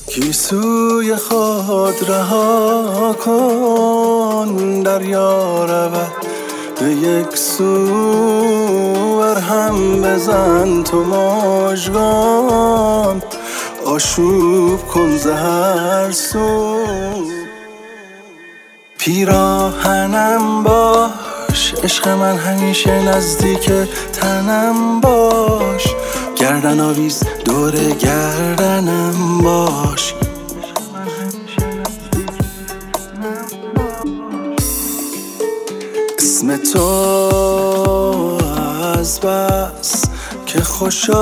گیسوی خود رها کن، دریا رود به یک سو، برهم بزن تو مژگان، آشوب کن ز هر سو. پیراهنم باش عشق من، همیشه نزدیک تنم باش، گردن آویز دور گردنم باش. اسم تو از بس که خوش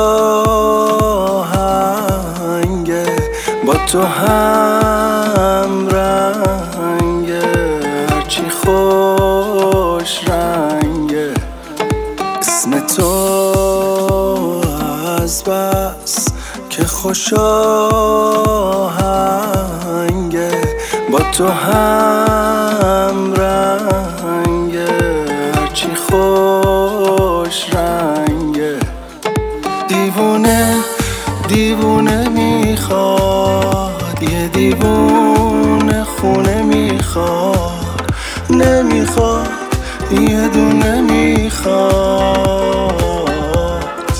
آهنگه، با تو هم رنگه، هرچی خوش رنگه. اسم تو از بس که خوش آهنگه، با تو هم رنگه، هرچی خوش رنگه. دیوونه دیوونه میخواد، یه دیوونه خونه میخواد، نمیخواد یه دونه میخواد.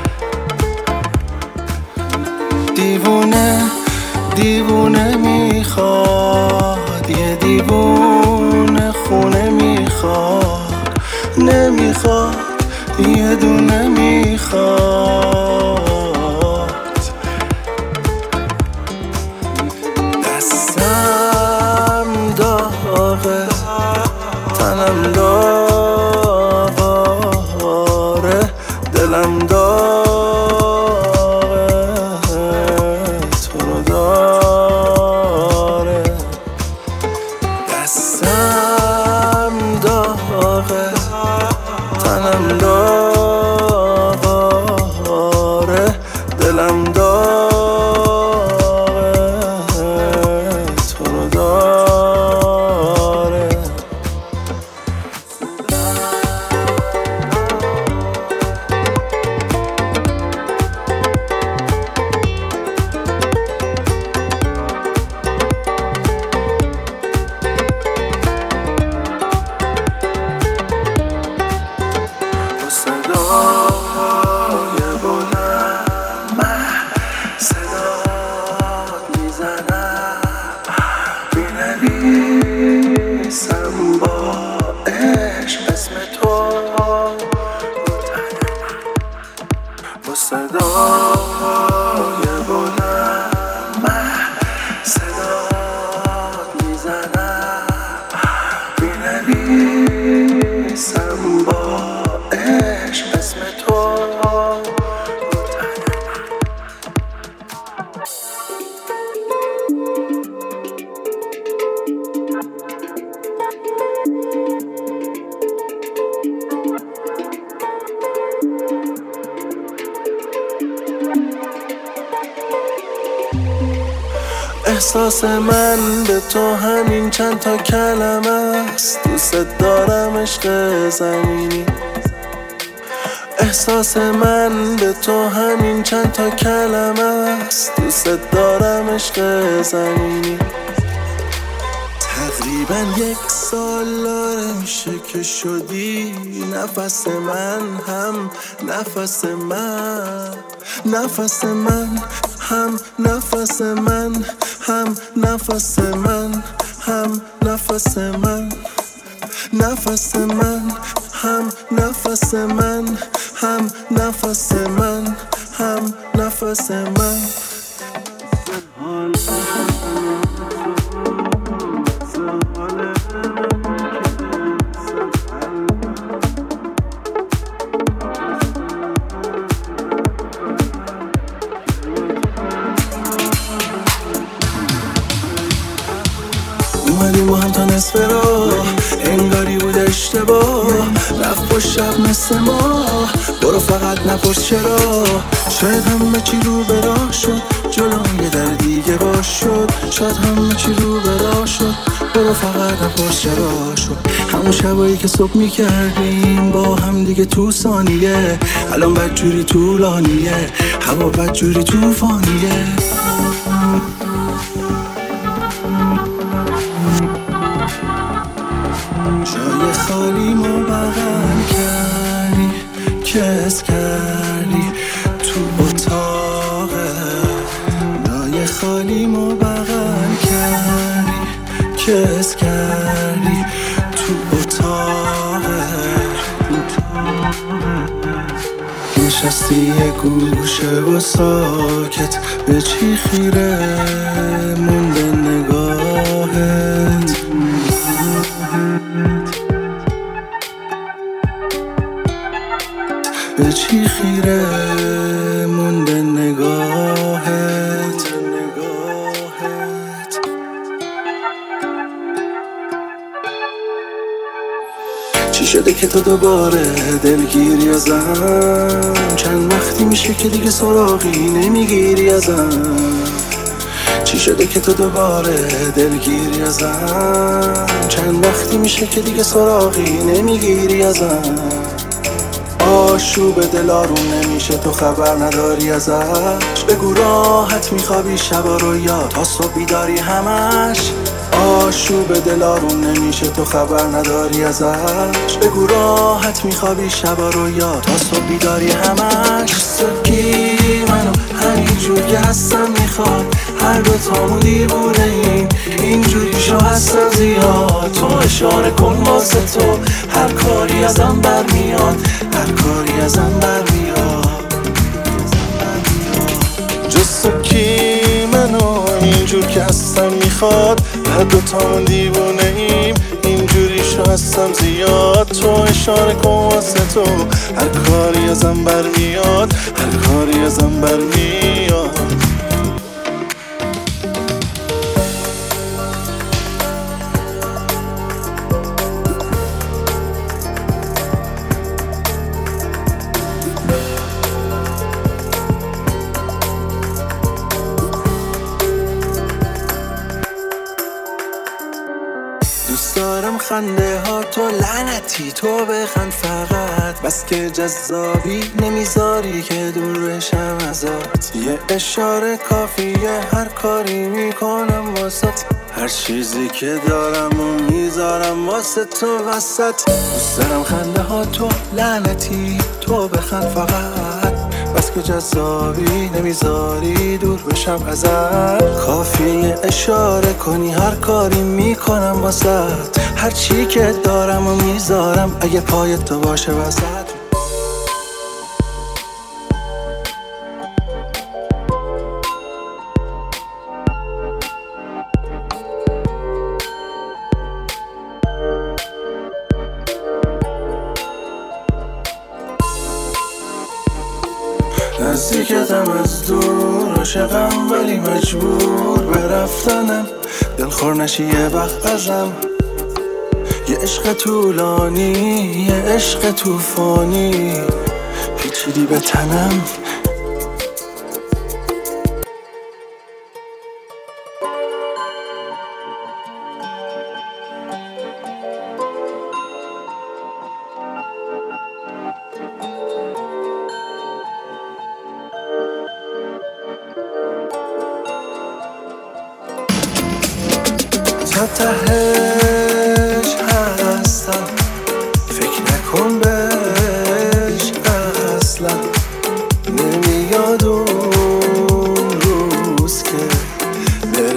دیوونه دیوونه میخواد، یه دیوونه خونه میخواد، نمیخواد یه دونه میخواد. دستم داغه، تنم داغه، دلم داغه، تو رو داره. دستم داغه، تنم داغه، دلم داغه، تو رو داره. بنویسم با عشق اسم تو با صدای بلند، صدات میزنم، بنویسم با عشق اسم تو. احساس من به تو همین چند تا کلمه است، دوست دارم عشق زمینی. احساس من به تو همین چند تا کلمه است، دوست دارم عشق زمینی. تقریبا 1 سال داره میشه که شدی نفس من، هم نفس من، نفس من، هم نفس من، هم نفس من، هم نفس من، نفس من، هم نفس من، هم نفس من، هم نفس من. اومدیم با هم تا نصف راه، انگاری بود اشتباه، رفت با شب مثل ما. برو فقط نپرس چرا، شاید همه چی رو به راه شد، جلوی در دیگه باش شد. شاید همه چی رو به راه شد، برو فقط نپرس چرا شد. همون شبایی که صبح میکردیم با هم دیگه تو ثانیه، الان بدجوری طولانیه، هوا بدجوری توفانیه. حالیمو بغل کردی، کس کردی تو اتاقت، نشستی یه گوشه و ساکت، به چی خیره مونده نگاهت، به چی خیره مونده نگاهت. چی شده که تو دوباره دلگیری ازم؟ چند وقتی میشه که دیگه سراغی نمیگیری ازم؟ چی شده که تو دوباره دلگیری ازم؟ چند وقتی میشه که دیگه سراغی نمیگیری ازم؟ آشوب دل آروم نمیشه تو خبر نداری ازش؟ بگو راحت میخوابی شبا رو یا تا صبح بیداری همش؟ آشوب دل آروم نمیشه تو خبر نداری ازش؟ بگو راحت میخوابی شبا رو یا تا صبح بیداری همش؟ سکی منو همینجور که هستم میخواد، هر دوتامون دیوونه ایم اینجوری شو هستم زیاد، تو اشاره کن واسه تو هر کاری ازم برمیاد، هر کاری ازم برمیاد. جز تو کی منو اینجور که هستم میخواد، هر دوتامون دیوونه ایم اینجوری شو هستم زیاد، تو اشاره کن واسه تو هر کاری ازم برمیاد، هر کاری ازم برمیاد. دوست دارم خنده ها تو لعنتی، تو بخند فقط، بس که جذابی نمیذاری که دور بشم ازت، یه اشاره کافیه هر کاری میکنم واسط، هر چیزی که دارم و میذارم واسه تو وسط. دوست دارم خنده ها تو لعنتی، تو بخند فقط، بس که جذابی نمیذاری دور بشم ازت، کافیه اشاره کنی هر کاری میکنم واسط، هر چی که دارم و میذارم اگه پای تو باشه وسط. نزدیکتم از دور، عاشقم ولی مجبور به رفتنم، دلخور نشی یه وقت ازم، یه عشق طولانی یه عشق توفانی پیچیدی به تنم. تا تهش هستم، فکر نکن بهش اصلا، نمیاد اون روز که بره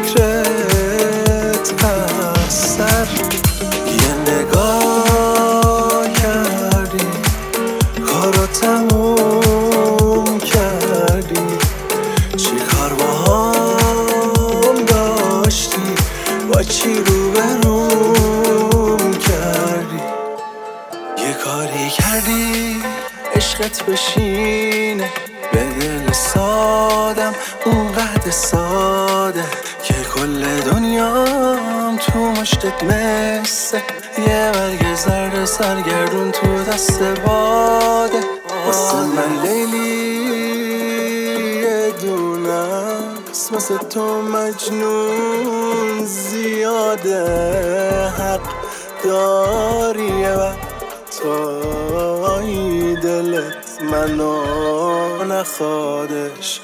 فکرت از سر، یه نگاه کردی کارو تموم کردی، چی کار با هم داشتی، با چی رو بروم کردی، یه کاری کردی عشقت بشینه به دل سادم اونقدر ساده که کل دنیام تو مشتت مثل یه برگ زرد سرگردون تو دست باده، واسه من لیلی یه دونست، واسه تو مجنون زیاده، حق داری یه وقتایی دلت منو نخوادش.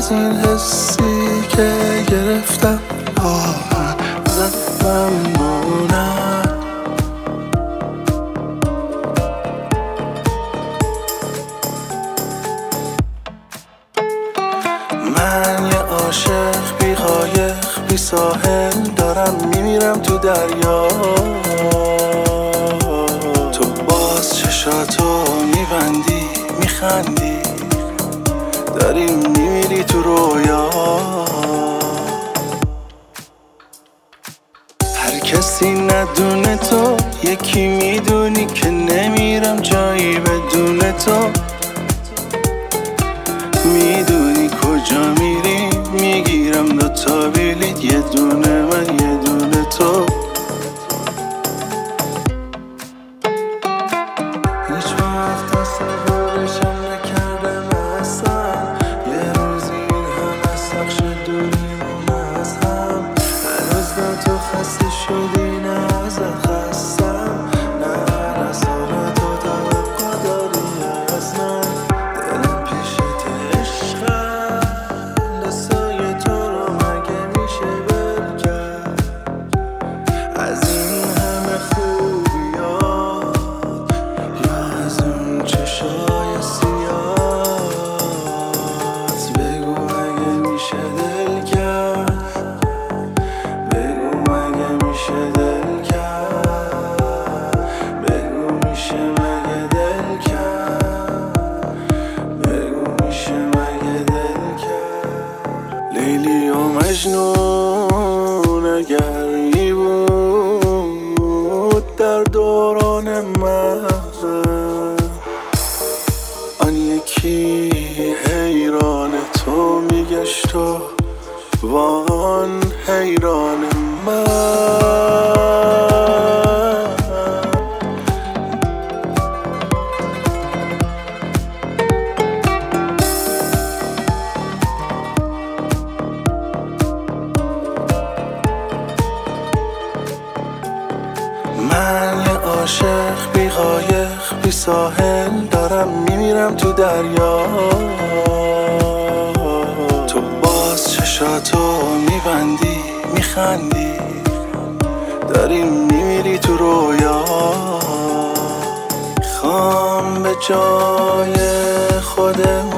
از این حسی که گرفتم ازت ممنونم. من یه عاشق بی قایق بی ساحل دارم میمیرم تو دریا. تو باز چشاتو میبندی میخندی داری میمیری تو رویا. هر کسی ندونه تو یکی میدونی که نمیرم جایی بدون تو. میدونی کجا میری میگیرم دوتا بلیط یه دونه من یه دونه تو. هیچ وقت تصورشم نکردم اصلا یه روزی این همه سخت شد دوریمون از هم. هنوز نه تو خسته شدی نه ازت خستم نه هر سال تو توقع داری از من. دلم پیشت عشقم دستای تو رو مگه میشه ول کرد از این همه خوبیات یا از اون چشای سیاهت. بگو مگه میشه دل کرد بگو مگه میشه دل کرد بگو میشه مگه دل کرد بگو میشه مگه دل کرد. لیلی و مجنون اگر ای بود در دوران من آن یکی حیران تو میگشت و وان حیران من. من یه عاشق بی قایق بی ساحل دارم میمیرم تو دریا. تو باز چشاتو میبندی میخندی داری میمیری تو رویا. میخوام به جای خودم